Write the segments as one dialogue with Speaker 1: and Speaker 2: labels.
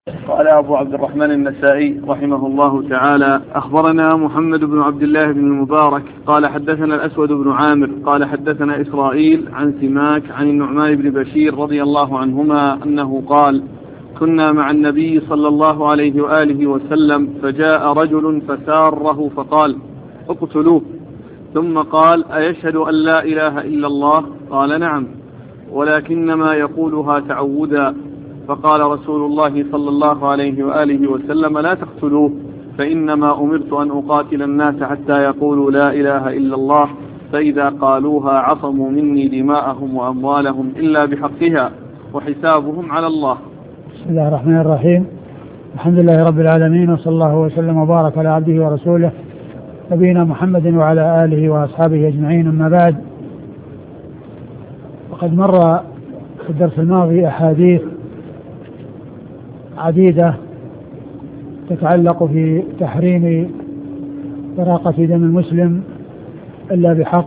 Speaker 1: قال أبو عبد الرحمن النسائي رحمه الله تعالى: أخبرنا محمد بن عبد الله بن المبارك قال حدثنا الأسود بن عامر قال حدثنا إسرائيل عن سماك عن النعمان بن بشير رضي الله عنهما أنه قال: كنا مع النبي صلى الله عليه وآله وسلم فجاء رجل فساره فقال: اقتلوه. ثم قال: أيشهد أن لا إله إلا الله؟ قال: نعم، ولكنما يقولها تعودا. فقال رسول الله صلى الله عليه وآله وسلم: لا تقتلوه، فإنما أمرت أن أقاتل الناس حتى يقولوا لا إله إلا الله، فإذا قالوها عصموا مني دماءهم وأموالهم إلا بحقها، وحسابهم على الله.
Speaker 2: بسم الله الرحمن الرحيم. الحمد لله رب العالمين، وصلى الله وسلم وبارك على عبده ورسوله نبينا محمد وعلى آله وأصحابه أجمعين، أما بعد. وقد مر في الدرس الماضي أحاديث عديدة تتعلق في تحريم إراقة دم المسلم إلا بحق،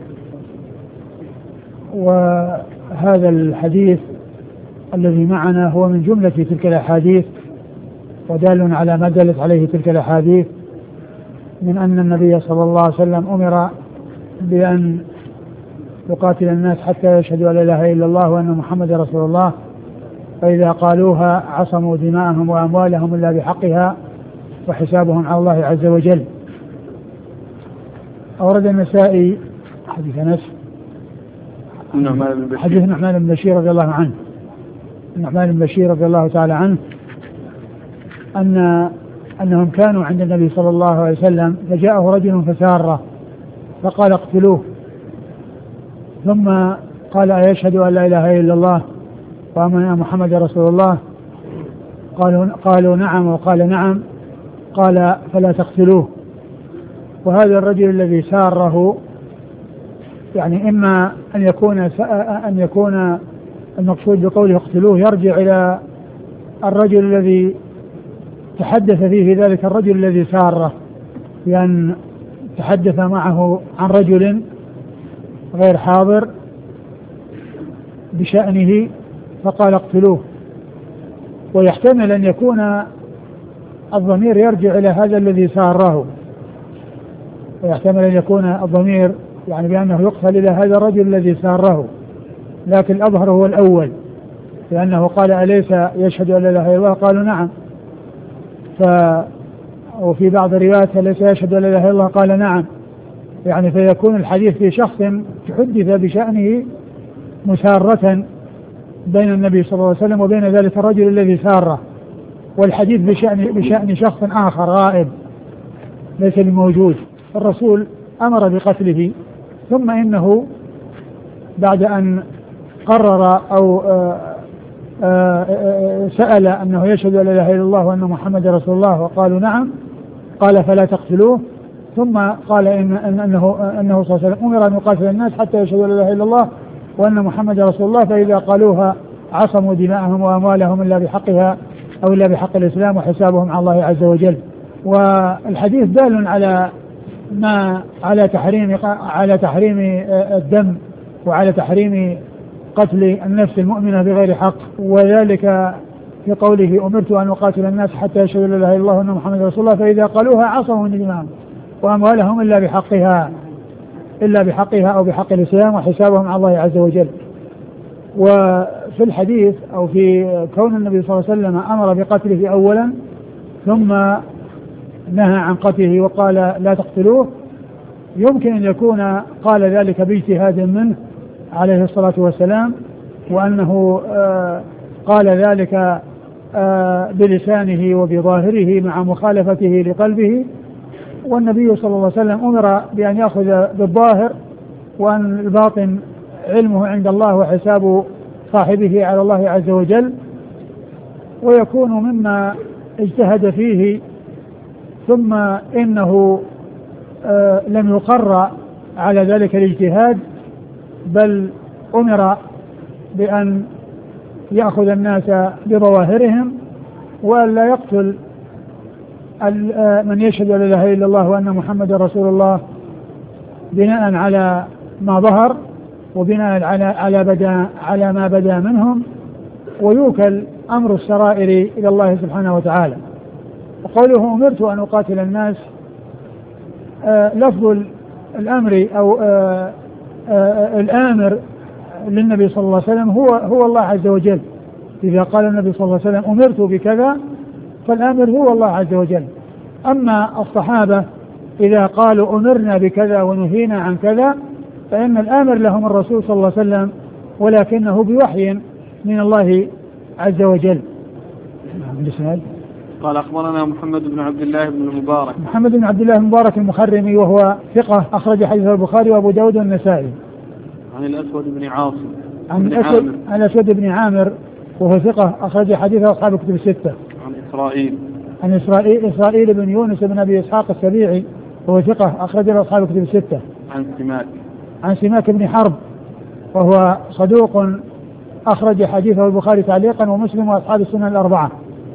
Speaker 2: وهذا الحديث الذي معنا هو من جملة تلك الأحاديث، ودال على ما دلت عليه تلك الأحاديث من أن النبي صلى الله عليه وسلم أمر بأن يقاتل الناس حتى يشهدوا أن لا إله إلا الله وأن محمد رسول الله، فإذا قالوها عصموا دماءهم وأموالهم إلا بحقها، وحسابهم على الله عز وجل. أورد النسائي حديث أنس حديث النعمان بن بشير رضي الله عنه، النعمان بن بشير رضي الله تعالى عنه أنهم كانوا عند النبي صلى الله عليه وسلم فجاءه رجل فساره فقال: اقتلوه. ثم قال: أيشهد أن لا إله إلا الله وأن محمد رسول الله؟ قالوا نعم، وقال نعم. قال: فلا تقتلوه. وهذا الرجل الذي ساره يعني إما أن يكون المقصود بقوله اقتلوه يرجع إلى الرجل الذي تحدث فيه ذلك الرجل الذي ساره، بأن تحدث معه عن رجل غير حاضر بشأنه فقال: اقتلوه. ويحتمل أن يكون الضمير يرجع إلى هذا الذي ساره، ويحتمل أن يكون الضمير يعني بأنه يقتل إلى هذا الرجل الذي ساره، لكن الأظهر هو الأول، لأنه قال: أليس يشهد أن لا إله إلا الله؟ قالوا نعم. وفي بعض الروايات: أليس يشهد أن لا إله إلا الله؟ قال نعم. يعني فيكون الحديث في شخص تحدث بشأنه مسارة بين النبي صلى الله عليه وسلم وبين ذلك الرجل الذي ساره، والحديث بشأن شخص آخر غائب ليس بموجود. الرسول أمر بقتله، ثم إنه بعد أن قرر أو سأل أنه يشهد أن لا إله إلا الله وأن محمد رسول الله وقالوا نعم، قال: فلا تقتلوه. ثم قال أنه صلى الله عليه وسلم أمر أن يقاتل الناس حتى يشهدوا أن لا إله إلا الله وأن محمد رسول الله، فإذا قالوها عصموا دماءهم وأموالهم إلا بحقها أو إلا بحق الإسلام، وحسابهم على الله عز وجل. والحديث دال على تحريم الدم وعلى تحريم قتل النفس المؤمنة بغير حق، وذلك في قوله: أمرت أن أقاتل الناس حتى يشهدوا لا إله إلا الله وأن محمد رسول الله، فإذا قالوها عصموا دماءهم وأموالهم إلا بحقها أو بحق الإسلام، وحسابهم على الله عز وجل. وفي الحديث أو في كون النبي صلى الله عليه وسلم أمر بقتله أولا ثم نهى عن قتله وقال: لا تقتلوه، يمكن أن يكون قال ذلك باجتهاد منه عليه الصلاة والسلام، وأنه قال ذلك بلسانه وبظاهره مع مخالفته لقلبه، والنبي صلى الله عليه وسلم أمر بأن يأخذ بالظاهر، وأن الباطن علمه عند الله وحساب صاحبه على الله عز وجل، ويكون مما اجتهد فيه ثم إنه لم يقر على ذلك الاجتهاد، بل أمر بأن يأخذ الناس بظواهرهم وأن لا يقتل من يشهد أن لا إله إلا الله وأن محمد رسول الله بناء على ما ظهر وبناء على ما بدا منهم، ويوكل أمر السرائر إلى الله سبحانه وتعالى. وقوله أمرت أن أقاتل الناس، لفظ الأمر أو الآمر للنبي صلى الله عليه وسلم هو الله عز وجل. إذا قال النبي صلى الله عليه وسلم أمرت بكذا فالآمر هو الله عز وجل. أما الصحابة إذا قالوا أمرنا بكذا ونهينا عن كذا فإن الآمر لهم الرسول صلى الله عليه وسلم، ولكنه بوحي من الله عز وجل.
Speaker 1: قال أخبرنا محمد بن عبد الله بن المبارك.
Speaker 2: محمد بن عبد الله بن المبارك المخرمي وهو ثقة أخرج حديثه البخاري وأبو داود والنسائي.
Speaker 1: عن الأسود بن عاصم.
Speaker 2: عن الأسود بن عامر وهو ثقة أخرج حديثه أصحاب الكتب الستة. عن إسرائيل بن يونس بن أبي إسحاق السبيعي وهو ثقة أخرج له أصحاب الكتب الستة. عن سماك بن حرب وهو صدوق أخرج حديثه البخاري تعليقا ومسلم وأصحاب السنن الأربعة.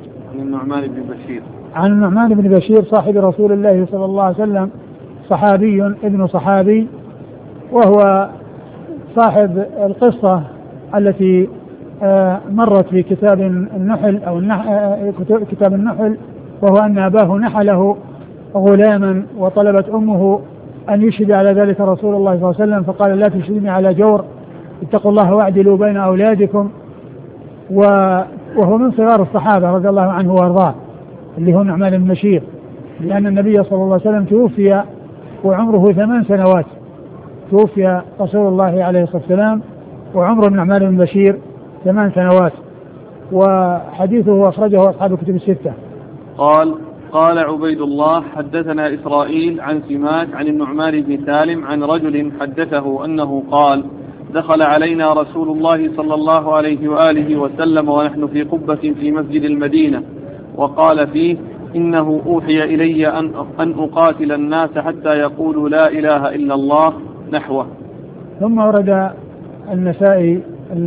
Speaker 2: عن النعمان بن بشير صاحب رسول الله صلى الله عليه وسلم، صحابي ابن صحابي، وهو صاحب القصة التي مرت في كتاب النحل أو كتاب النحل، وهو أن أباه نحله غلاما وطلبت أمه أن يشهد على ذلك رسول الله صلى الله عليه وسلم، فقال لا تشهدني على جور، اتقوا الله واعدلوا بين أولادكم. وهو من صغار الصحابة رضي الله عنه وارضاه، اللي هو نعمان بن بشير، لأن النبي صلى الله عليه وسلم توفي وعمره 8 سنوات، توفي رسول الله عليه الصلاة والسلام وعمر نعمان بن بشير 8 سنوات، وحديثه أخرجه أصحاب الكتب الستة.
Speaker 1: قال عبيد الله حدثنا إسرائيل عن سماك عن النعمان بن سالم عن رجل حدثه أنه قال دخل علينا رسول الله صلى الله عليه وآله وسلم ونحن في قبة في مسجد المدينة، وقال فيه إنه أوحي إلي أن أقاتل الناس حتى يقولوا لا إله إلا الله نحوه.
Speaker 2: ثم ورد النسائي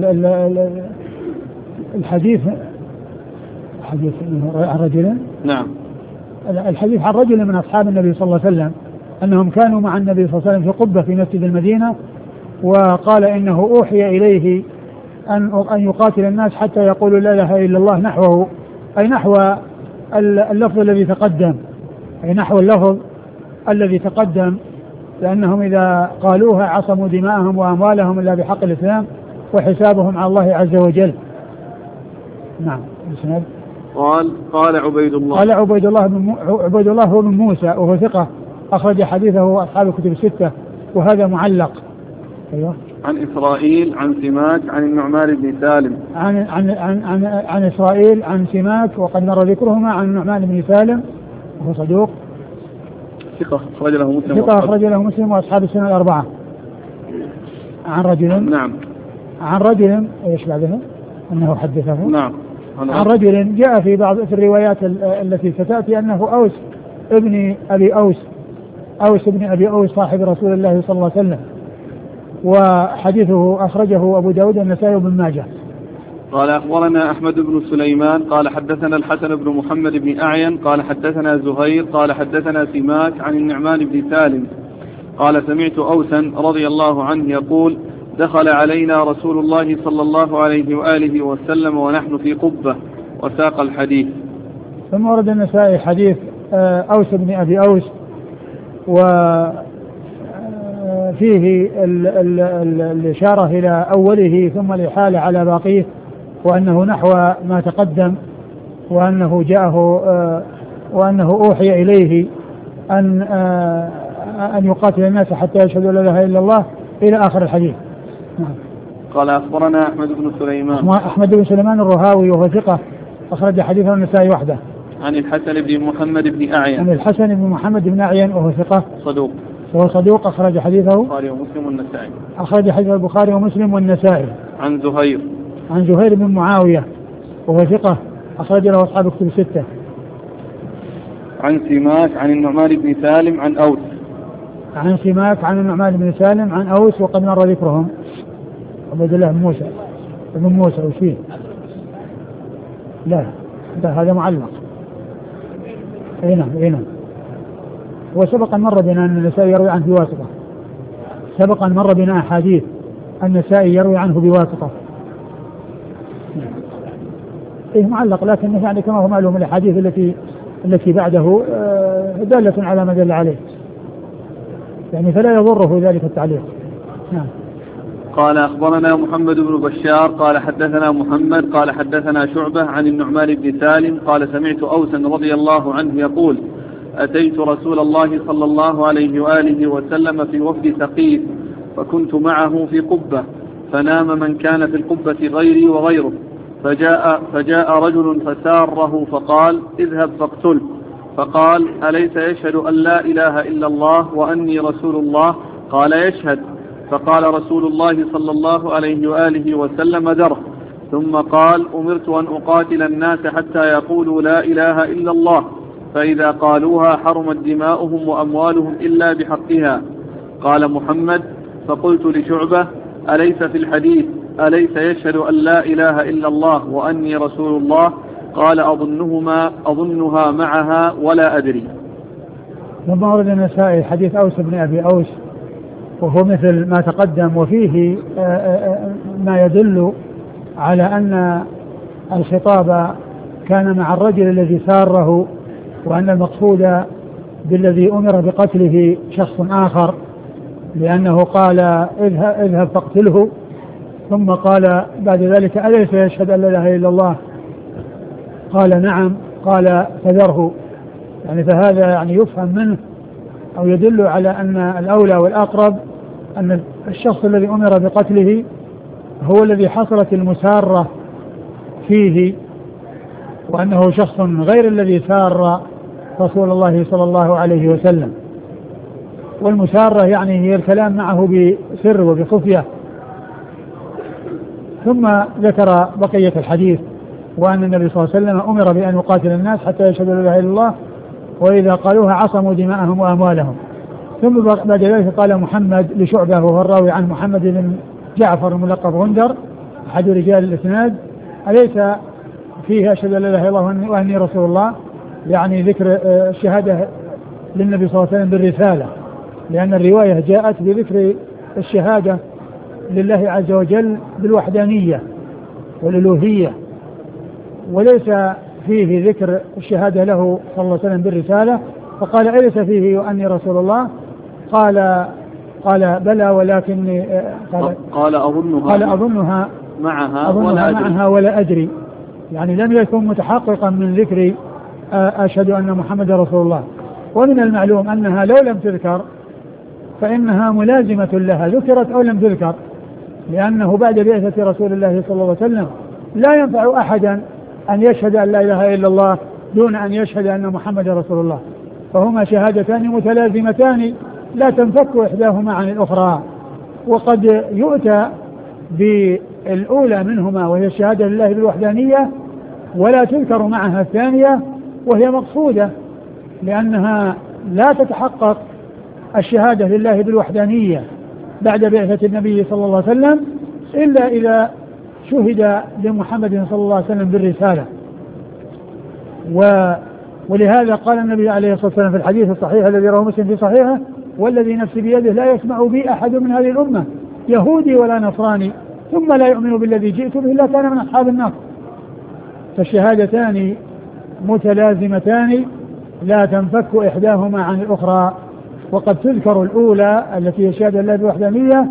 Speaker 2: الحديث عن رجل،
Speaker 1: نعم،
Speaker 2: الحديث عن رجل من أصحاب النبي صلى الله عليه وسلم أنهم كانوا مع النبي صلى الله عليه وسلم في قبة في مسجد المدينة، وقال إنه أوحي إليه أن يقاتل الناس حتى يقولوا لا إله إلا الله نحوه، أي نحو اللفظ الذي تقدم، أي نحو اللفظ الذي تقدم، لأنهم إذا قالوها عصموا دماءهم وأموالهم إلا بحق الإسلام وحسابهم على الله عز وجل. نعم.
Speaker 1: قال عبيد
Speaker 2: الله هو بن موسى وهو ثقة أخرج حديثه أصحاب الكتب الستة، وهذا معلق. أيوة.
Speaker 1: عن إسرائيل عن سماك عن النعمان بن سالم
Speaker 2: عن إسرائيل عن سماك وقد مر ذكرهما عن النعمان بن سالم وهو صدوق
Speaker 1: ثقة أخرج له مسلم
Speaker 2: وأصحاب السنن الأربعة. عن رجل،
Speaker 1: نعم،
Speaker 2: عن رجل ايش بعدها انه حدثه،
Speaker 1: نعم،
Speaker 2: عن رجل جاء في بعض في الروايات التي ستأتي أنه أوس ابن أبي أوس صاحب رسول الله صلى الله عليه وسلم، وحديثه أخرجه أبو داود والنسائي وابن ماجه.
Speaker 1: قال أخبرنا أحمد بن سليمان قال حدثنا الحسن بن محمد بن أعين قال حدثنا زهير قال حدثنا سماك عن النعمان بن سالم قال سمعت أوسا رضي الله عنه يقول دخل علينا رسول الله صلى الله عليه وآله وسلم ونحن في قبة، وساق الحديث.
Speaker 2: ثم ورد النسائي حديث أوس بن أبي أوس، وفيه الإشارة إلى أوله ثم الإحالة على باقيه، وأنه نحو ما تقدم، وأنه جاءه وأنه أوحي إليه أن يقاتل الناس حتى يشهدوا لا إله إلا الله إلى آخر الحديث.
Speaker 1: قال أخبرنا أحمد
Speaker 2: بن سليمان الرهاوي وهو ثقة أخرج حديثه النسائي وحده.
Speaker 1: عن الحسن بن محمد بن أعين،
Speaker 2: عن الحسن بن محمد بن أعين وهو ثقة صدوق أخرج حديثه
Speaker 1: البخاري ومسلم والنسائي،
Speaker 2: أخرج حديث البخاري ومسلم والنسائي.
Speaker 1: عن
Speaker 2: زهير بن معاوية وهو ثقة أخرج له أصحاب الكتب الستة.
Speaker 1: عن سماك عن النعمان بن سالم عن أوس،
Speaker 2: عن سماك عن النعمان بن سالم عن أوس وقد مر ذكرهم. عبد الله بن موسى وشيه لا هذا معلق. اي نعم وسبق أن مر بنا أن النسائي يروي عنه بواسطة، سبق أن مر بنا أحاديث النسائي يروي عنه بواسطة. إيه معلق، لكن يعني كما هو معلوم الأحاديث التي بعده دالة على ما دل عليه، يعني فلا يضره ذلك التعليق. نعم.
Speaker 1: قال أخبرنا محمد بن بشار قال حدثنا محمد قال حدثنا شعبة عن النعمان بن سالم قال سمعت أوسا رضي الله عنه يقول أتيت رسول الله صلى الله عليه وآله وسلم في وفد ثقيف فكنت معه في قبة فنام من كان في القبة غيري وغيره فجاء رجل فساره فقال اذهب فاقتله، فقال أليس يشهد أن لا إله إلا الله وأني رسول الله؟ قال يشهد. فقال رسول الله صلى الله عليه وآله وسلم ذره، ثم قال أمرت أن أقاتل الناس حتى يقولوا لا إله إلا الله، فإذا قالوها حرمت دماؤهم وأموالهم إلا بحقها. قال محمد فقلت لشعبة أليس في الحديث أليس يشهد أن لا إله إلا الله وأني رسول الله؟ قال أظنها معها ولا أدري.
Speaker 2: ثم ورد النسائي حديث أوس بن أبي أوس وهو مثل ما تقدم، وفيه ما يدل على أن الخطاب كان مع الرجل الذي ساره، وأن المقصود بالذي أمر بقتله شخص آخر، لأنه قال اذهب فاقتله، ثم قال بعد ذلك أليس يشهد أن لا إله إلا الله؟ قال نعم، قال فذره. يعني فهذا يعني يفهم منه أو يدل على أن الأولى والأقرب أن الشخص الذي أمر بقتله هو الذي حصلت المسارة فيه، وأنه شخص غير الذي سار رسول الله صلى الله عليه وسلم. والمسارة يعني هي الكلام معه بسر وبخفية. ثم ذكر بقية الحديث، وأن النبي صلى الله عليه وسلم أمر بأن يقاتل الناس حتى يشهدوا لا إله إلا الله وإذا قالوها عصموا دماءهم وأموالهم. ثم بعد ذلك قال محمد لشعبة وهو الراوي عن محمد بن جعفر الملقب غندر أحد رجال الإسناد أليس فيه أشهد أن لا إله إلا الله وأني رسول الله؟ يعني ذكر الشهادة للنبي صلى الله عليه وسلم بالرسالة، لأن الرواية جاءت بذكر الشهادة لله عز وجل بالوحدانية والألوهية، وليس فيه ذكر الشهادة له صلى الله عليه وسلم بالرسالة. فقال أليس فيه وأني رسول الله؟ قال بلى ولكني
Speaker 1: قال
Speaker 2: أظنها معها ولا أدري. يعني لم يكن متحققا من ذكر أشهد أن محمد رسول الله. ومن المعلوم أنها لو لم تذكر فإنها ملازمة لها، ذكرت أو لم تذكر، لأنه بعد بعثة رسول الله صلى الله عليه وسلم لا ينفع أحدا أن يشهد أن لا إله إلا الله دون أن يشهد أن محمد رسول الله، فهما شهادتان متلازمتان لا تنفك إحداهما عن الأخرى. وقد يؤتى بالأولى منهما وهي الشهادة لله بالوحدانية ولا تذكر معها الثانية، وهي مقصودة لأنها لا تتحقق الشهادة لله بالوحدانية بعد بعثة النبي صلى الله عليه وسلم إلا إذا شهد لمحمد صلى الله عليه وسلم بالرسالة. ولهذا قال النبي عليه الصلاة والسلام في الحديث الصحيح الذي رواه مسلم في صحيحه والذي نفسي بيده لا يسمع بي أحد من هذه الأمة يهودي ولا نصراني ثم لا يؤمن بالذي جئت به إلا كان من أصحاب النار. فالشهادتان متلازمتان لا تنفك إحداهما عن الأخرى. وقد تذكر الأولى التي هي شهادة الله بالوحدانية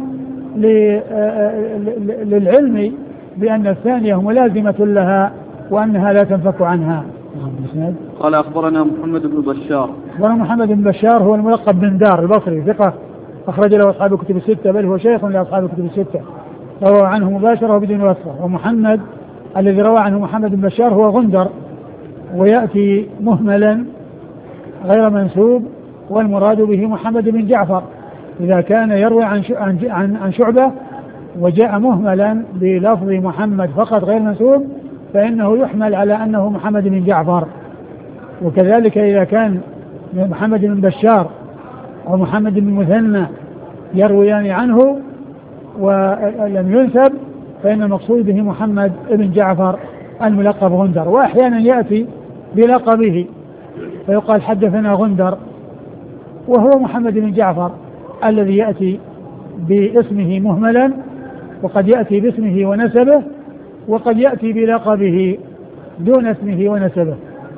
Speaker 2: للعلم بأن الثانية ملازمة لها وأنها لا تنفك عنها.
Speaker 1: قال أخبرنا محمد بن بشار.
Speaker 2: محمد بن بشار هو الملقب بن دار البصري ثقة أخرج له أصحاب الكتب الستة، بل هو شيخ لأصحاب الكتب الستة روى عنه مباشرة وبدون وصفة. ومحمد الذي روى عنه محمد بن بشار هو غندر، ويأتي مهملا غير منسوب، والمراد به محمد بن جعفر إذا كان يروي عن شعبة وجاء مهملا بلفظ محمد فقط غير منسوب فإنه يحمل على أنه محمد بن جعفر. وكذلك إذا كان محمد بن بشار أو محمد بن مثنى يرويان عنه ولم ينسب فإن المقصود به محمد بن جعفر الملقب غندر. وأحيانا يأتي بلقبه فيقال حدثنا غندر وهو محمد بن جعفر الذي يأتي باسمه مهملا، وقد يأتي باسمه ونسبه، وقد يأتي بلقبه دون اسمه ونسبه،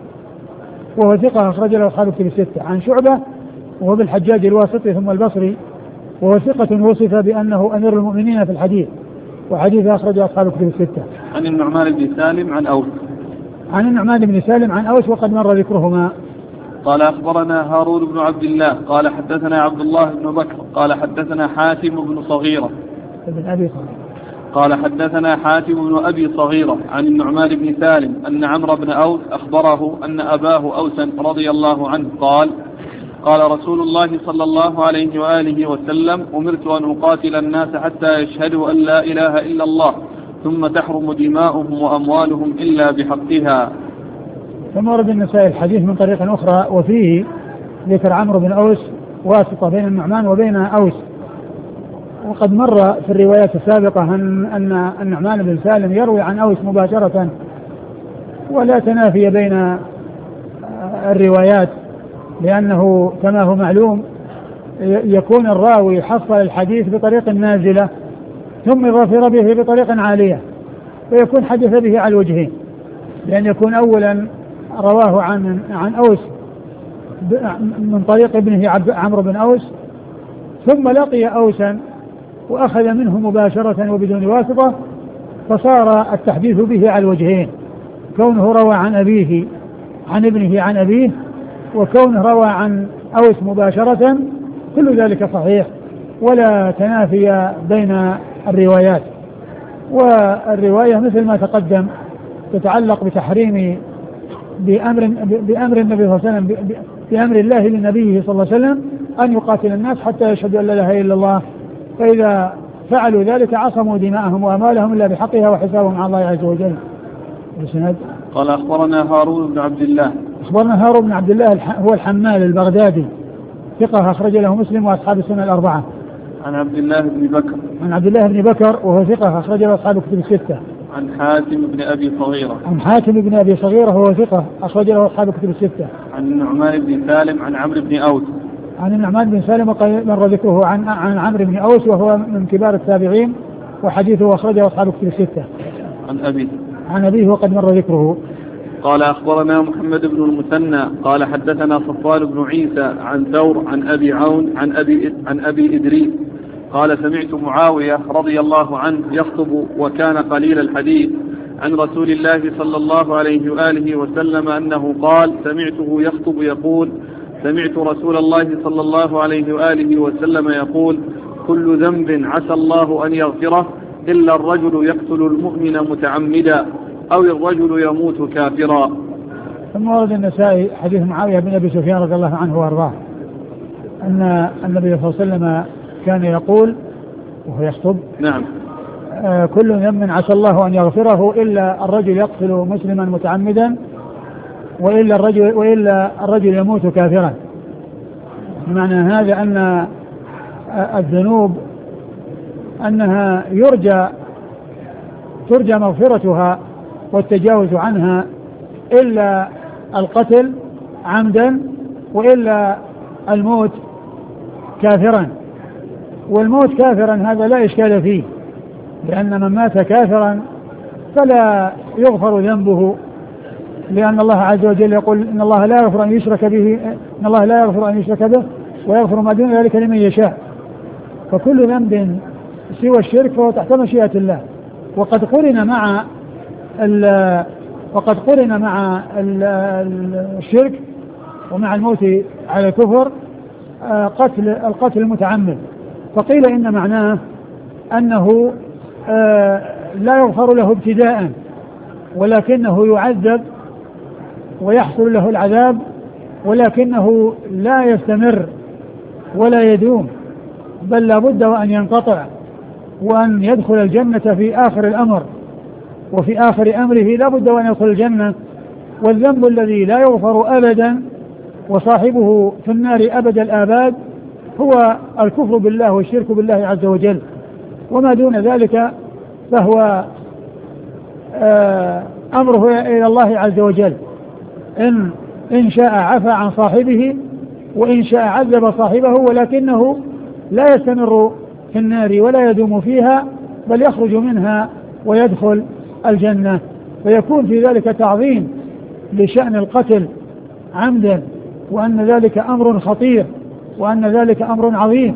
Speaker 2: وهو ثقة أخرج له أصحاب الكتب الستة. عن شعبة وهو بالحجاج الواسطي ثم البصري، وهو ثقة وصف بأنه أمير المؤمنين في الحديث، وحديث أخرج أصحاب الكتب الستة.
Speaker 1: عن النعمان بن سالم عن أوس.
Speaker 2: عن النعمان بن سالم عن أوس وقد مر ذكرهما.
Speaker 1: قال أخبرنا هارون بن عبد الله قال حدثنا عبد الله بن بكر قال حدثنا حاتم بن صغيرة
Speaker 2: ابن أبي صغيرة
Speaker 1: قال حدثنا حاتم بن أبي صغيرة عن النعمان بن سالم أن عمرو بن أوس أخبره أن أباه أوسا رضي الله عنه قال قال رسول الله صلى الله عليه وآله وسلم أمرت أن أقاتل الناس حتى يشهدوا أن لا إله إلا الله ثم تحرم دماؤهم وأموالهم إلا بحقها.
Speaker 2: ثم ورد النسائي الحديث من طريق أخرى وفيه ذكر عمرو بن أوس واسطة بين النعمان وبين أوس، وقد مر في الروايات السابقة أن النعمان بن سالم يروي عن أوس مباشرة، ولا تنافي بين الروايات، لأنه كما هو معلوم يكون الراوي حصل الحديث بطريق نازلة ثم ظفر به بطريق عالية، ويكون حدث به على الوجهين، لأن يكون أولا رواه عن أوس من طريق ابنه عمرو بن أوس، ثم لقي أوسا وأخذ منه مباشرة وبدون واسطة، فصار التحديث به على الوجهين، كونه روى عن أبيه عن ابنه عن أبيه، وكونه روى عن أوس مباشرة، كل ذلك صحيح ولا تنافي بين الروايات. والرواية مثل ما تقدم تتعلق بتحريم بأمر النبي صلى الله عليه وسلم، بأمر الله لنبيه صلى الله عليه وسلم أن يقاتل الناس حتى يشهدوا أن لا إله إلا الله، فإذا فعلوا ذلك عصموا دماءهم وأموالهم إلا بحقها وحسابهم على الله عز وجل.
Speaker 1: قال أخبرنا هارون بن عبد الله.
Speaker 2: أخبرنا هارون بن عبد الله هو الحمال البغدادي ثقة أخرج له مسلم وأصحاب السنة الأربعة.
Speaker 1: عن عبد الله بن بكر.
Speaker 2: عن عبد الله بن بكر وهو ثقة أخرج له أصحاب الكتب الستة.
Speaker 1: عن حاتم بن أبي صغيرة.
Speaker 2: عن حاتم بن أبي صغيرة وهو ثقة أخرج له أصحاب الكتب الستة.
Speaker 1: عن النعمان بن سالم عن عمرو بن أوس.
Speaker 2: عن النعمان بن سالم وقد مر ذكره عن عمرو بن أوس وهو من كبار التابعين، وحديثه أخرجه أصحاب الكتب الستة. عن أبيه وقد مر ذكره.
Speaker 1: قال أخبرنا محمد بن المثنى قال حدثنا صفوان بن عيسى عن ثور عن أبي عون عن أبي إدريس قال سمعت معاوية رضي الله عنه يخطب وكان قليل الحديث عن رسول الله صلى الله عليه وآله وسلم أنه قال سمعته يخطب يقول سمعت رسول الله صلى الله عليه وآله وسلم يقول كل ذنب عسى الله أن يغفره إلا الرجل يقتل المؤمن متعمدا أو الرجل يموت كافرا.
Speaker 2: ثم ورد النسائي حديث معاوية بن أبي سفيان رضي الله عنه وارضاه أن النبي صلى الله عليه وسلم كان يقول وهو يخطب
Speaker 1: نعم
Speaker 2: كل ذنب عسى الله أن يغفره إلا الرجل يقتل مسلما متعمدا وإلا الرجل يموت كافرا. معنى هذا أن الذنوب أنها ترجى مغفرتها والتجاوز عنها إلا القتل عمدا وإلا الموت كافرا. والموت كافرا هذا لا إشكال فيه، لأن من مات كافرا فلا يغفر ذنبه، لأن الله عز وجل يقول إن الله لا يغفر أن يشرك به ويغفر ما دون ذلك لمن يشاء. فكل ذنب سوى الشرك فهو تحت مشيئة الله. وقد قرن مع الشرك ومع الموت على الكفر القتل المتعمد، فقيل إن معناه أنه لا يغفر له ابتداء ولكنه يعذب ويحصل له العذاب، ولكنه لا يستمر ولا يدوم، بل لا بد وأن ينقطع وأن يدخل الجنة في آخر الأمر، وفي آخر أمره لا بد وأن يدخل الجنة. والذنب الذي لا يغفر أبدا وصاحبه في النار أبد الآباد هو الكفر بالله والشرك بالله عز وجل، وما دون ذلك فهو أمره إلى الله عز وجل، إن شاء عفى عن صاحبه وإن شاء عذب صاحبه، ولكنه لا يستمر في النار ولا يدوم فيها، بل يخرج منها ويدخل الجنة. فيكون في ذلك تعظيم لشأن القتل عمدا، وأن ذلك أمر خطير، وأن ذلك أمر عظيم.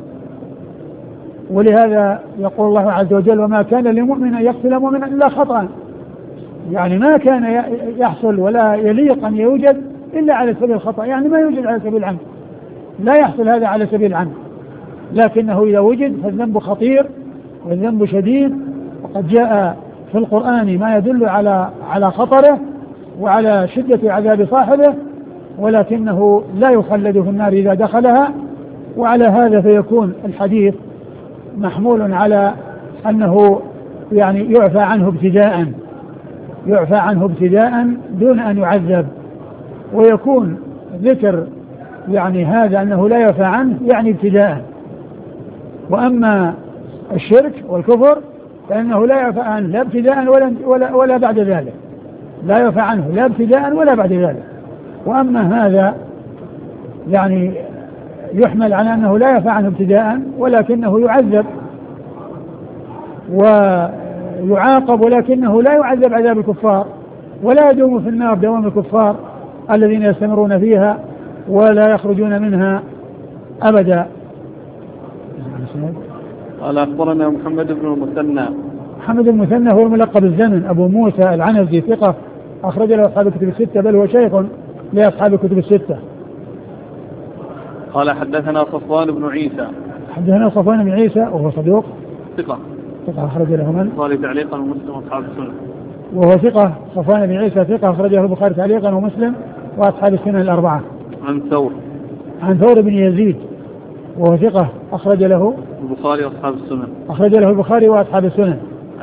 Speaker 2: ولهذا يقول الله عز وجل: وما كان لمؤمن أن يقتل مؤمنا إلا خطأ. يعني ما كان يحصل ولا يليق أن يوجد إلا على سبيل الخطأ، يعني ما يوجد على سبيل العمد، لا يحصل هذا على سبيل العمد، لكنه إذا وجد فالذنب خطير والذنب شديد. وقد جاء في القرآن ما يدل على خطره وعلى شدة عذاب صاحبه، ولكنه لا يخلد في النار إذا دخلها. وعلى هذا فيكون الحديث محمول على أنه يعني يعفى عنه ابتداء دون أن يعذب، ويكون ذكر يعني هذا أنه لا يعفى عنه يعني ابتداء. وأما الشرك والكفر فإنه لا يعفى عنه لا ابتداء ولا بعد ذلك، لا يعفى عنه لا ابتداء ولا بعد ذلك. وأما هذا يعني يحمل على أنه لا يعفى عنه ابتداء، ولكنه يعذب ويعاقب، ولكنه لا يعذب عذاب الكفار، ولا يدوم في النار دوام الكفار الذين يستمرون فيها ولا يخرجون منها أبدا.
Speaker 1: قال أخبرنا محمد بن المثنى.
Speaker 2: محمد بن المثنى هو الملقب الزمن أبو موسى العنزي، ثقة أخرج له أصحاب الكتب الستة، بل هو شيخ لأصحاب الكتب الستة.
Speaker 1: قال حدثنا صفوان بن عيسى.
Speaker 2: حدثنا صفوان بن عيسى وهو صدوق
Speaker 1: ثقة
Speaker 2: أخرج له من؟
Speaker 1: البخاري تعليقا ومسلم وأصحاب السنن.
Speaker 2: وهو ثقة. صفوان بن عيسى ثقة أخرجه البخاري تعليقا ومسلم وأصحاب السنن الأربعة. عن ثور بن يزيد وهو ثقة أخرج له
Speaker 1: البخاري وأصحاب السنن.
Speaker 2: أخرج له البخاري وأصحاب السنن.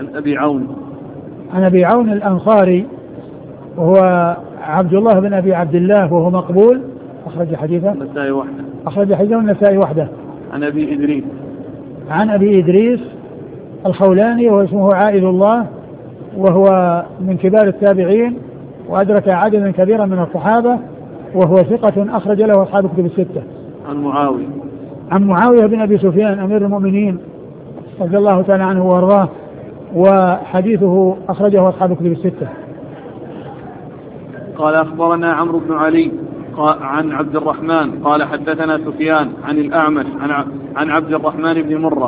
Speaker 2: عن أبي عون الأنصاري وهو عبد الله بن أبي عبد الله وهو مقبول، أخرج حديثه النسائي وحده. عن أبي إدريس الخولاني وهو اسمه عائذ الله، وهو من كبار التابعين وأدرك عددا كبيرا من الصحابة، وهو ثقة أخرج له أصحاب الكتب الستة. عن معاوية بن أبي سفيان أمير المؤمنين رضي الله تعالى عنه وارضاه، وحديثه أخرجه أصحاب الكتب الستة.
Speaker 1: قال أخبرنا عمرو بن علي عن عبد الرحمن قال حدثنا سفيان عن الأعمش عن عبد الرحمن بن مرة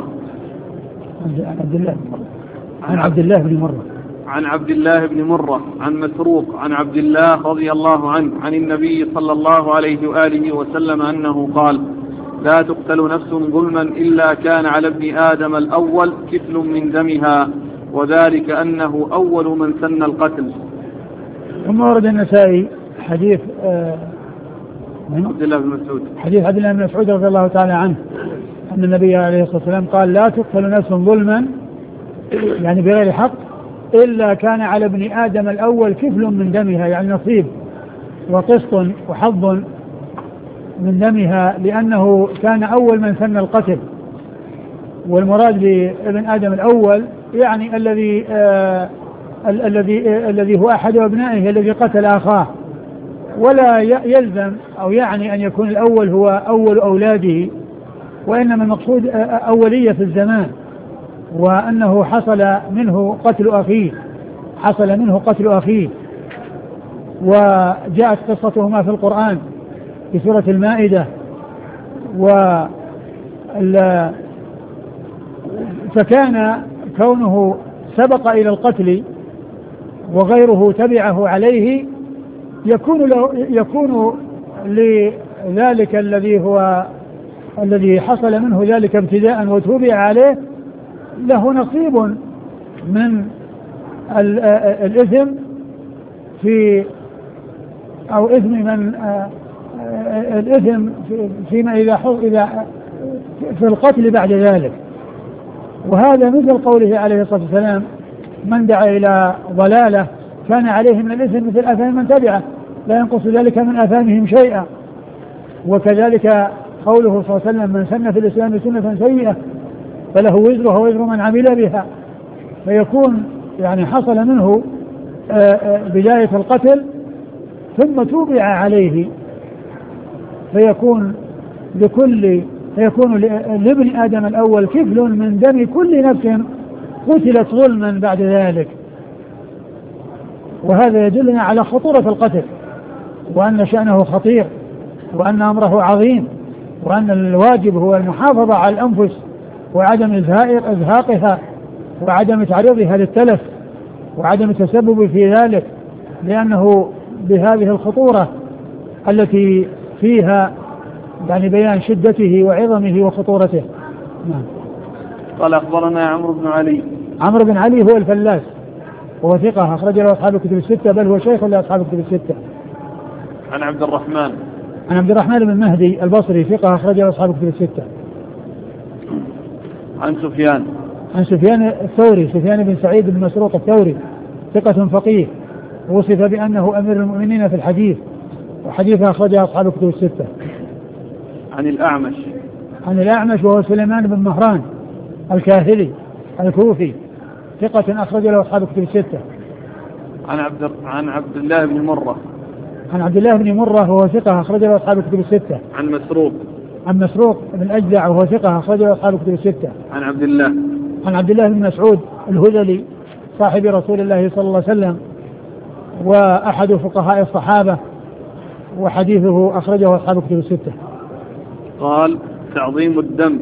Speaker 2: عن عبد الله بن مرة
Speaker 1: عن مسروق عن عبد الله رضي الله عنه عن النبي صلى الله عليه وآله وسلم أنه قال: لا تقتل نفس ظلما إلا كان على ابن آدم الأول كفل من دمها، وذلك أنه أول من سن القتل.
Speaker 2: ثم ورد النسائي حديث
Speaker 1: عبد الله بن مسعود،
Speaker 2: حديث عبد الله بن مسعود رضي الله تعالى عنه أن النبي عليه الصلاة والسلام قال: لا تقتل نفس ظلما، يعني بغير حق، إلا كان على ابن آدم الأول كفل من دمها، يعني نصيب وقسط وحظ من دمها، لأنه كان أول من سن القتل. والمراد بابن آدم الأول يعني الذي هو أحد أبنائه الذي قتل أخاه، ولا يلزم أو يعني أن يكون الأول هو أول أولاده، وإنما المقصود أولية في الزمان، وأنه حصل منه قتل أخيه. وجاءت قصتهما في القرآن في سورة المائدة. فكان كونه سبق إلى القتل وغيره تبعه عليه يكون لذلك الذي حصل منه ذلك ابتداء وتوبع عليه له نصيب من الإثم أو إثم من الإثم فيما إذا في القتل بعد ذلك. وهذا مثل قوله عليه الصلاة والسلام: من دعا إلى ضلالة كان عليه من الإثم مثل آثام من تبعه لا ينقص ذلك من آثامهم شيئا. وكذلك قوله صلى الله عليه وسلم: من سن في الإسلام سنة سيئة فله وزرها ووزر من عمل بها. فيكون يعني حصل منه بداية القتل ثم توبع عليه، فيكون لابن آدم الأول كفل من دم كل نفس قتلت ظلما بعد ذلك. وهذا يدلنا على خطورة القتل، وأن شأنه خطير، وأن أمره عظيم، وأن الواجب هو المحافظة على الأنفس وعدم إزهاقها وعدم تعريضها للتلف وعدم التسبب في ذلك، لأنه بهذه الخطورة التي فيها يعني بيان شدته وعظمه وخطورته. نعم.
Speaker 1: قال أخبرنا عمرو بن علي.
Speaker 2: عمرو بن علي هو الفلاس، وهو ثقة أخرج له أصحاب الكتب الستة، بل هو شيخ لأصحاب الكتب الستة.
Speaker 1: عن عبد الرحمن.
Speaker 2: عن عبد الرحمن بن مهدي البصري ثقة أخرج له أصحاب الكتب الستة.
Speaker 1: عن سفيان.
Speaker 2: عن سفيان الثوري، سفيان بن سعيد بن مسروق الثوري ثقة فقيه، وصف بأنه أمير المؤمنين في الحديث، وحديثه أخرجه أصحاب الكتب الستة.
Speaker 1: عن الأعمش.
Speaker 2: عن الأعمش وهو سليمان بن مهران الكاهلي الكوفي ثقة أخرج له أصحاب الكتب الستة.
Speaker 1: عن عبد الله بن مرة.
Speaker 2: عن عبد الله بن مرة وهو ثقة أخرج له أصحاب الكتب الستة.
Speaker 1: عن مسروق.
Speaker 2: عن مسروق بن أجدع وهو ثقة أخرج له أصحاب الكتب الستة.
Speaker 1: عن عبد الله.
Speaker 2: عن عبد الله بن مسعود الهذلي صاحب رسول الله صلى الله عليه وسلم وأحد فقهاء الصحابة، وحديثه أخرجه أصحاب الكتب الستة.
Speaker 1: قال تعظيم الدم.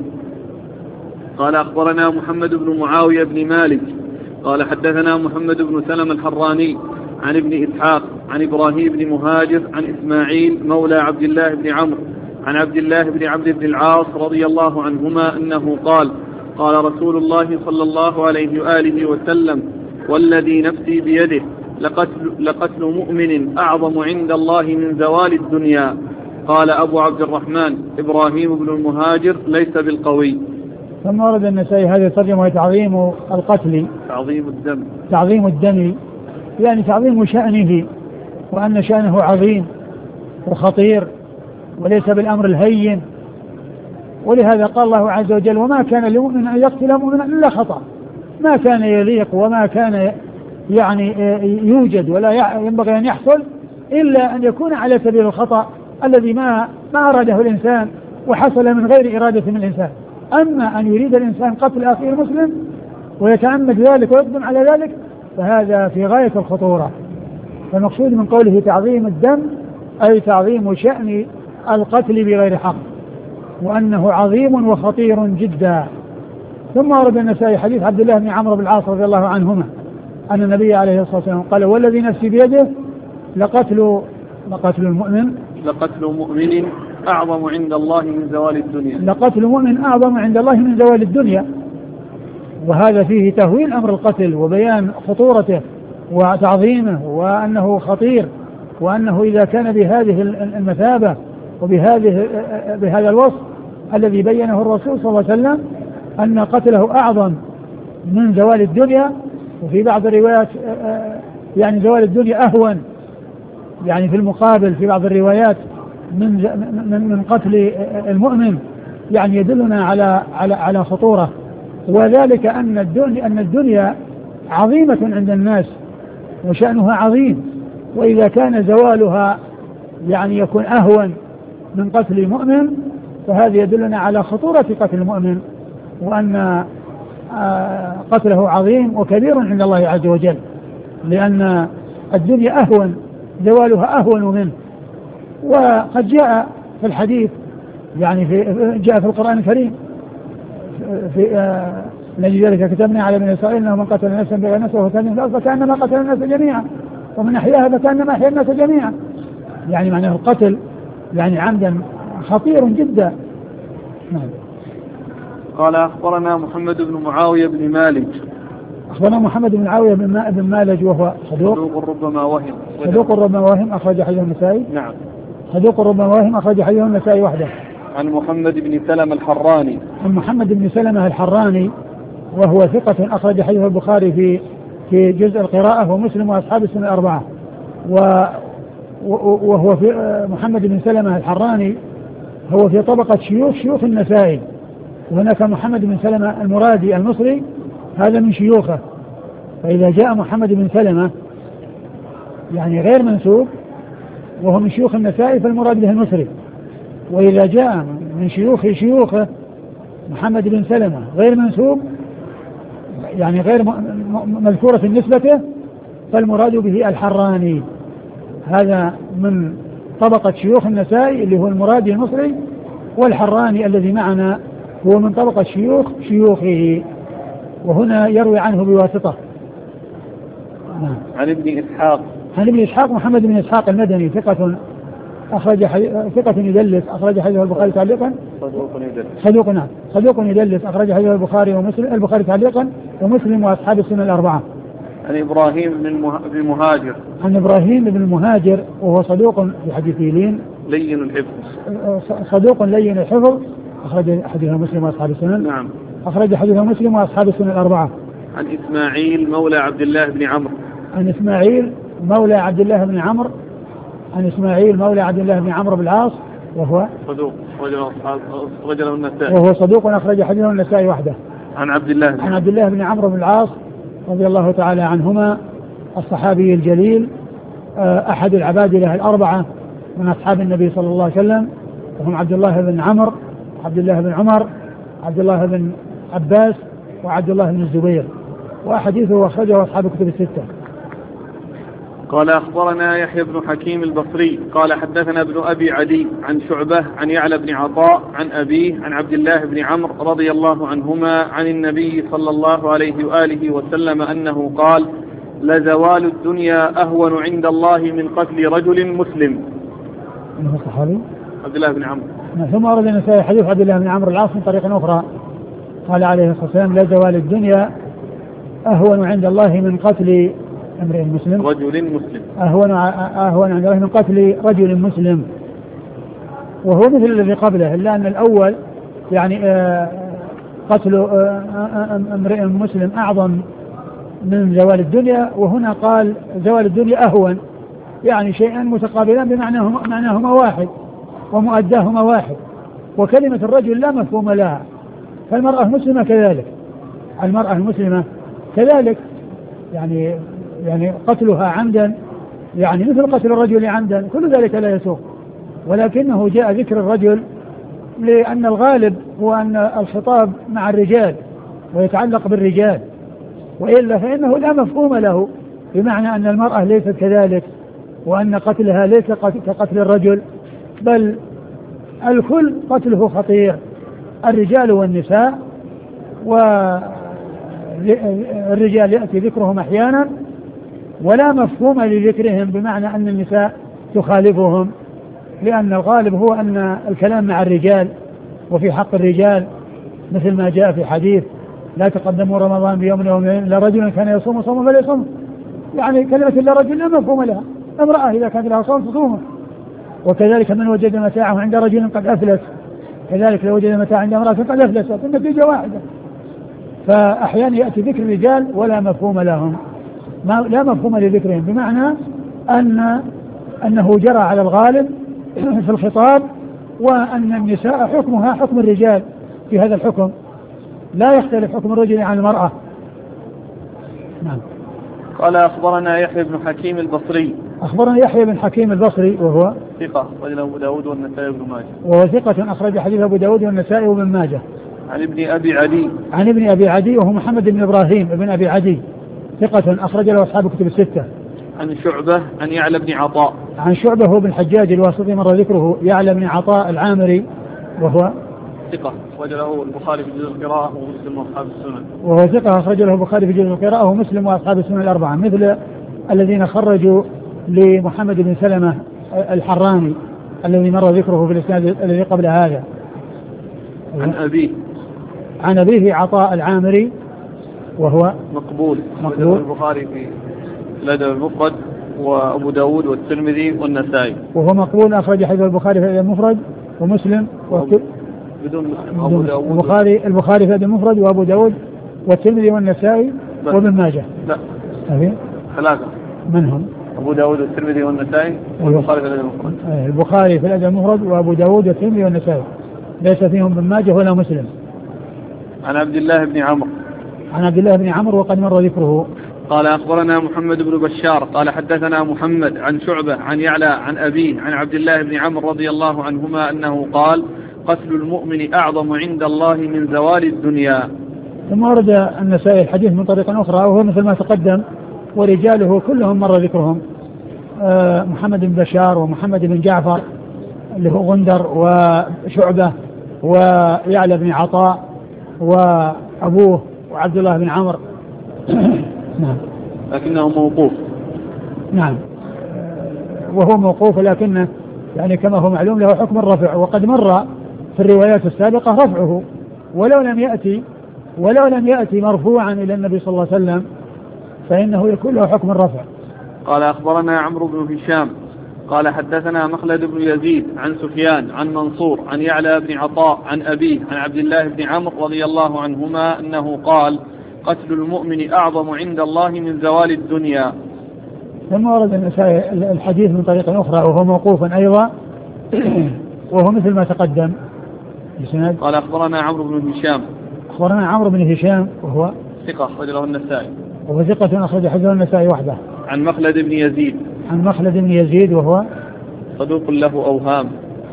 Speaker 1: قال أخبرنا محمد بن معاوية بن مالك قال حدثنا محمد بن سلمة الحراني عن ابن إسحاق عن إبراهيم بن مهاجر عن إسماعيل مولى عبد الله بن عمرو عن عبد الله بن عمرو بن العاص رضي الله عنهما أنه قال قال رسول الله صلى الله عليه وآله وسلم والذي نفسي بيده لقتل مؤمن أعظم عند الله من زوال الدنيا. قال أبو عبد الرحمن إبراهيم بن المهاجر ليس بالقوي.
Speaker 2: ثم ورد النسائي هذه الترجمة تعظيم القتل، تعظيم الدم يعني تعظيم شأنه، وأن شأنه عظيم وخطير وليس بالأمر الهين. ولهذا قال الله عز وجل وما كان لمؤمن أن يقتل مؤمنا إلا خطأ، ما كان يليق وما كان يعني يوجد ولا ينبغي أن يحصل إلا أن يكون على سبيل الخطأ الذي ما أراده الإنسان وحصل من غير إرادة من الإنسان. أما أن يريد الإنسان قتل أخيه المسلم ويتعمد ذلك ويقدم على ذلك فهذا في غاية الخطورة. فالمقصود من قوله تعظيم الدم أي تعظيم شأن القتل بغير حق، وأنه عظيم وخطير جدا. ثم ورد النسائي حديث عبد الله بن عمرو بن العاص رضي الله عنهما أن النبي عليه الصلاة والسلام قال والذي نفسي بيده لقتل مؤمن
Speaker 1: أعظم عند الله من زوال الدنيا.
Speaker 2: لقتل مؤمن أعظم عند الله من زوال الدنيا. وهذا فيه تهويل أمر القتل وبيان خطورته وتعظيمه وأنه خطير، وأنه إذا كان بهذه المثابة بهذا الوصف الذي بينه الرسول صلى الله عليه وسلم أن قتله أعظم من زوال الدنيا. وفي بعض الروايات يعني زوال الدنيا أهون، يعني في المقابل في بعض الروايات من قتل المؤمن، يعني يدلنا على خطورة. وذلك أن الدنيا عظيمة عند الناس وشأنها عظيم، وإذا كان زوالها يعني يكون أهون من قتل المؤمن فهذا يدلنا على خطورة قتل المؤمن، وأن قتله عظيم وكبير عند الله عز وجل، لأن الدنيا أهون، زوالها أهون منه. وقد جاء في الحديث يعني جاء في القرآن الكريم نجد ذلك كتبنا على بني إسرائيل أنه من قتل نفسا بغير نفس فكأنما قتل الناس جميعا ومن أحياها فكأنما أحيا الناس جميعا. يعني معناه القتل يعني عمدا خطير جدا. نعم.
Speaker 1: قال أخبرنا محمد بن معاوية بن مالك.
Speaker 2: أخبرنا محمد بن معاوية بن مالك وهو
Speaker 1: صدوق
Speaker 2: ربما وهم أخرج حديثه النسائي.
Speaker 1: نعم.
Speaker 2: صدوق ربما وهم أخرج حديثه النسائي وحده.
Speaker 1: عن محمد بن سلمة الحراني.
Speaker 2: عن محمد بن سلمة الحراني وهو ثقة أخرج حديثه البخاري في جزء القراءة ومسلم وأصحاب السنة الأربعة. وهو في محمد بن سلمة الحراني هو في طبقة شيوخ النسائي. وهناك محمد بن سلمة المرادي المصري هذا من شيوخه. فإذا جاء محمد بن سلمة يعني غير منسوب وهو من شيوخ النسائي فالمراد به المصري. وإذا جاء من شيوخه محمد بن سلمة غير منسوب يعني غير مذكورة نسبته فالمراد به الحراني، هذا من طبقة شيوخ النسائي اللي هو المرادي المصري، والحراني الذي معنا هو من طبقة شيوخه، وهنا يروي عنه بواسطة.
Speaker 1: عن ابن إسحاق
Speaker 2: محمد بن إسحاق المدني، ثقة يدلس، أخرج حديثه البخاري تعليقا. صدوق يدلس، أخرج حديثه البخاري تعليقا ومسلم وأصحاب السنن الأربعة.
Speaker 1: عن إبراهيم بن مهاجر.
Speaker 2: عن إبراهيم بن مهاجر وهو صدوق في حديث لين صدوق لين الحفظ، أخرج حديثه مسلم وأصحاب السنن.
Speaker 1: نعم.
Speaker 2: أخرج حديثه مسلم وأصحاب السنن الأربعة.
Speaker 1: عن إسماعيل مولى عبد الله بن عمرو.
Speaker 2: عن إسماعيل مولى عبد الله بن عمرو. عن إسماعيل مولى عبد الله بن عمرو بن العاص، وهو
Speaker 1: صدوق رجله النسائي.
Speaker 2: وهو صدوق أخرج حديثه النسائي وحده.
Speaker 1: عن عبد الله بن
Speaker 2: عمرو بن العاص رضي الله تعالى عنهما، الصحابي الجليل، أحد العبادلة الأربعة من أصحاب النبي صلى الله عليه وسلم، وهم عبد الله بن عمرو، عبد الله بن عمر، عبد الله بن عباس، وعبد الله بن الزبير، وأحاديثه أخرجه أصحاب الكتب الستة.
Speaker 1: قال أخبرنا يحيى بن حكيم البصري قال حدثنا ابن أبي عدي عن شعبة عن يعلى بن عطاء عن أبيه عن عبد الله بن عمرو رضي الله عنهما عن النبي صلى الله عليه وآله وسلم أنه قال: لزوال الدنيا أهون عند الله من قتل رجل مسلم.
Speaker 2: من الصحابي
Speaker 1: عبد الله بن عمرو.
Speaker 2: ثم أرد النسائي حديث عبد الله بن عمرو العاص من طريق أخرى، قال عليه الصلاة والسلام: لزوال الدنيا أهون عند الله من قتل امرئ مسلم،
Speaker 1: رجل مسلم،
Speaker 2: أهون عند الله من قتل رجل مسلم، وهو مثل الذي قبله، إلا أن الأول يعني قتل امرئ مسلم أعظم من زوال الدنيا، وهنا قال زوال الدنيا أهون، يعني شيئا متقابلان بمعناهما واحد ومؤداهما واحد، وكلمة الرجل لا مفهوم لها، فالمرأة المسلمة كذلك، المرأة المسلمة كذلك يعني قتلها عمدا يعني مثل قتل الرجل عمدا، كل ذلك لا يسوق، ولكنه جاء ذكر الرجل لأن الغالب هو أن الخطاب مع الرجال ويتعلق بالرجال، وإلا فإنه لا مفهوم له، بمعنى أن المرأة ليست كذلك، وأن قتلها ليس كقتل الرجل، بل الكل قتله خطير، الرجال والنساء، والرجال يأتي ذكرهم أحيانا ولا مفهوم لذكرهم، بمعنى أن النساء تخالفهم، لأن الغالب هو أن الكلام مع الرجال، وفي حق الرجال مثل ما جاء في حديث: لا تقدموا رمضان بيوم يومين، لا رجل كان يصوم صوم فليصوم، يعني كلمة لا رجل لا مفهوم لها، امرأة إذا كانت لها صوم تصومه، وكذلك من وجد متاعه عند رجل قد أفلس، كذلك لو وجد متاع عند امرأة قد أفلست، النتيجة واحدة. فأحيانا يأتي ذكر الرجال ولا مفهوم لهم، لا مفهوم لذكرهم، بمعنى أنه جرى على الغالب في الخطاب، وأن النساء حكمها حكم الرجال في هذا الحكم، لا يختلف حكم الرجل عن المرأة. نعم.
Speaker 1: قال أخبرنا يحيى بن حكيم البصري.
Speaker 2: أخبرنا يحيى بن حكيم البصري وهو
Speaker 1: ثقة أخرج أبو داود والنسائي وابن ماجه.
Speaker 2: وهو ثقة أخرج حديث أبو داود والنسائي وابن ماجه.
Speaker 1: عن ابن أبي عدي.
Speaker 2: عن ابن أبي عدي وهو محمد بن إبراهيم بن أبي عدي، ثقة أخرج له أصحاب الكتب الستة.
Speaker 1: عن شعبة عن يعلى بن عطاء.
Speaker 2: عن شعبة هو بن الحجاج الواسطي مر ذكره، يعلى بن عطاء العامري وهو
Speaker 1: ثقة أخرج له البخاري في جزء القراءة ومسلم وأصحاب السنن.
Speaker 2: وهو ثقة أخرج له البخاري في جزء القراءة ومسلم وأصحاب السنن الأربعة، مثل الذين خرجوا لمحمد بن سلمة الحراني الذي مر ذكره في الإسناد الذي قبل هذا. عن أبيه عطاء العامري وهو
Speaker 1: مقبول البخاري في الأدب المفرد وأبو داود والترمذي والنسائي،
Speaker 2: وهو مقبول أخرج حديث البخاري في الأدب المفرد ومسلم
Speaker 1: بدون مسلم أبو داود
Speaker 2: البخاري في الأدب المفرد وأبو داود والترمذي والنسائي وابن ماجه.
Speaker 1: لا ثلاثة.
Speaker 2: من هم؟
Speaker 1: أبو داود والترمذي والنسائي والبخاري في الأدب المفرد.
Speaker 2: البخاري في الأدب المفرد وأبو داود والترمذي والنسائي، ليس فيهم ابن ماجه ولا مسلم.
Speaker 1: عن عبد الله بن عمرو
Speaker 2: وقد مر ذكره.
Speaker 1: قال أخبرنا محمد بن بشار قال حدثنا محمد عن شعبة عن يعلى عن أبيه عن عبد الله بن عمرو رضي الله عنهما أنه قال: قتل المؤمن أعظم عند الله من زوال الدنيا.
Speaker 2: ثم ورد النسائي الحديث من طريق أخرى وهو مثل ما تقدم، ورجاله كلهم مر ذكرهم، محمد بن بشار ومحمد بن جعفر اللي هو غندر وشعبة ويعلى بن عطاء وأبوه وعبد الله بن عمرو. نعم.
Speaker 1: لكنه موقوف.
Speaker 2: نعم، وهو موقوف، لكنه يعني كما هو معلوم له حكم الرفع، وقد مر في الروايات السابقة رفعه ولو لم يأتي مرفوعا إلى النبي صلى الله عليه وسلم فإنه يكون له حكم الرفع.
Speaker 1: قال أخبرنا عمرو بن هشام قال حدثنا مخلد بن يزيد عن سفيان عن منصور عن يعلى بن عطاء عن أبيه عن عبد الله بن عمرو رضي الله عنهما أنه قال قتل المؤمن أعظم عند الله من زوال الدنيا.
Speaker 2: ثم ورد النسائي الحديث من طريق أخرى وهو موقوفا أيضا وهو مثل ما تقدم.
Speaker 1: قال أخبرنا عمرو بن هشام
Speaker 2: أخبرنا عمرو بن هشام وهو
Speaker 1: ثقة أخرج له النسائي
Speaker 2: وهو ثقة أخرج حديث النسائي وحده.
Speaker 1: عن مخلد بن يزيد
Speaker 2: عن مخلد بن يزيد وهو
Speaker 1: صدوق له أوهام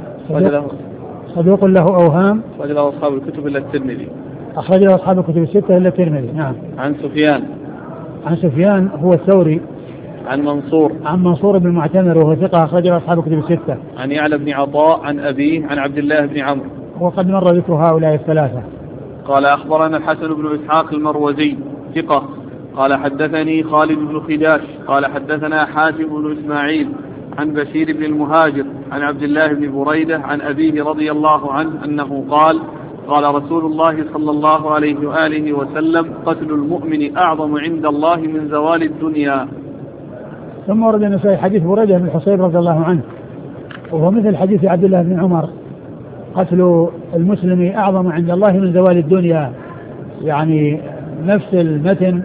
Speaker 2: صدوق له أوهام
Speaker 1: أخرج له أصحاب الكتب إلا الترمذي.
Speaker 2: أخرج له أصحاب الكتب الستة إلا الترمذي. نعم.
Speaker 1: عن
Speaker 2: سفيان هو الثوري. عن منصور بن المعتمر وهو ثقة أخرج له أصحاب الكتب الستة.
Speaker 1: عن يعلى بن عطاء عن أبيه عن عبد الله بن عمرو
Speaker 2: وقد مر ذكر هؤلاء الثلاثة.
Speaker 1: قال أخبرنا الحسن بن إسحاق المروزي ثقة قال حدثني خالد بن خداش قال حدثنا حاتم بن إسماعيل عن بشير بن المهاجر عن عبد الله بن بريدة عن أبيه رضي الله عنه أنه قال قال رسول الله صلى الله عليه وآله وسلم قتل المؤمن أعظم عند الله من زوال الدنيا.
Speaker 2: ثم ورد النسائي حديث بريدة بن الحصيب رضي الله عنه وهو مثل حديث عبد الله بن عمر قتل المسلم أعظم عند الله من زوال الدنيا، يعني نفس المتن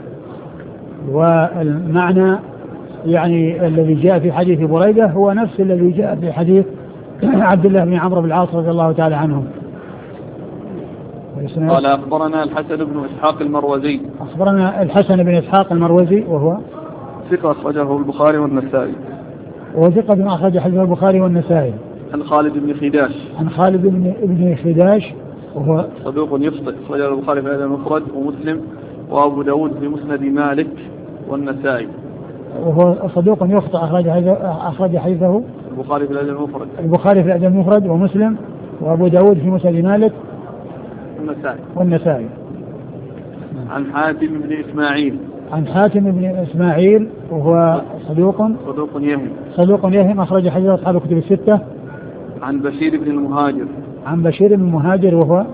Speaker 2: والمعنى يعني الذي جاء في حديث بريدة هو نفس الذي جاء في حديث عبد الله بن عمرو بن العاص رضي الله تعالى عنهم.
Speaker 1: قال أخبرنا الحسن بن إسحاق المروزي
Speaker 2: أخبرنا الحسن بن إسحاق المروزي وهو
Speaker 1: ثقة أخرجه البخاري والنسائي
Speaker 2: وثقة أخرج حديث البخاري والنسائي.
Speaker 1: عن خالد بن خداش وهو صدوق يخطئ أخرجه البخاري في هذا المفرد ومسلم وأبو داود في مسند مالك والنسائي.
Speaker 2: وهو صدوق يخطئ أخرج حديثه
Speaker 1: البخاري في الأدب
Speaker 2: المفرد ومسلم وأبو داود في مسند مالك والنسائي.
Speaker 1: عن حاتم بن
Speaker 2: إسماعيل وهو صدوق يهم أخرج حديث أصحاب الكتب الستة.
Speaker 1: عن بشير بن المهاجر
Speaker 2: وهو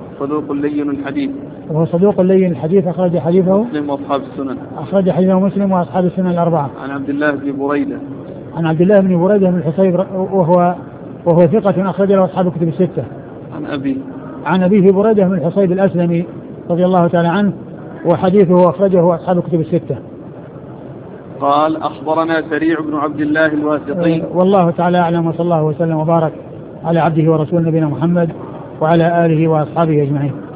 Speaker 1: صدوق لين الحديث
Speaker 2: أخرج حديثه
Speaker 1: مسلم وأصحاب السنن.
Speaker 2: أخرج حديثه مسلم وأصحاب السنن الأربعة.
Speaker 1: عن عبد الله بن
Speaker 2: بريدة بن الحصيب وهو ثقة أخرج له أصحاب الكتب الستة. عن أبيه بريدة بن الحصيب الأسلمي رضي الله تعالى عنه وحديثه أخرجه أصحاب الكتب الستة.
Speaker 1: قال أخبرنا سريع بن عبد الله الواسطي.
Speaker 2: والله تعالى أعلم وصلى الله وسلم وبارك على عبده ورسول نبينا محمد وعلى آله وأصحابه أجمعين.